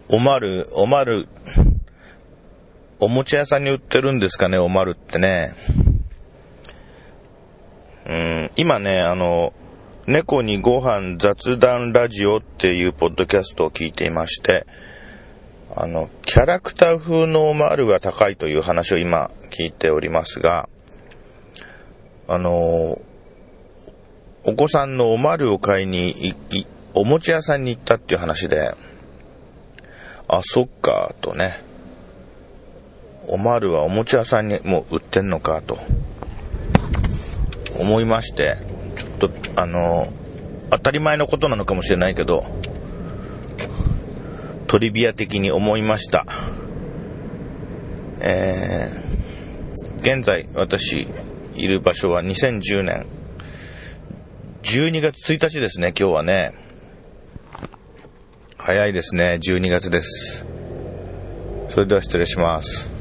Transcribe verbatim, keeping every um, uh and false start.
おまる、おまる、おもちゃ屋さんに売ってるんですかね、おまるってね。うん、今ね、あの、猫にご飯雑談ラジオっていうポッドキャストを聞いていまして、あの、キャラクター風のおまるが高いという話を今聞いておりますが、あの、お子さんのおまるを買いにい、い、おもちゃ屋さんに行ったっていう話で、あ、そっか、とね。おまるはおもちゃ屋さんにもう売ってんのか、と思いまして、ちょっと、あの、当たり前のことなのかもしれないけど、トリビア的に思いました。えー、現在、私、いる場所はにせんじゅうねん、じゅうにがつついたちですね、今日はね。早いですね、じゅうにがつです。それでは失礼します。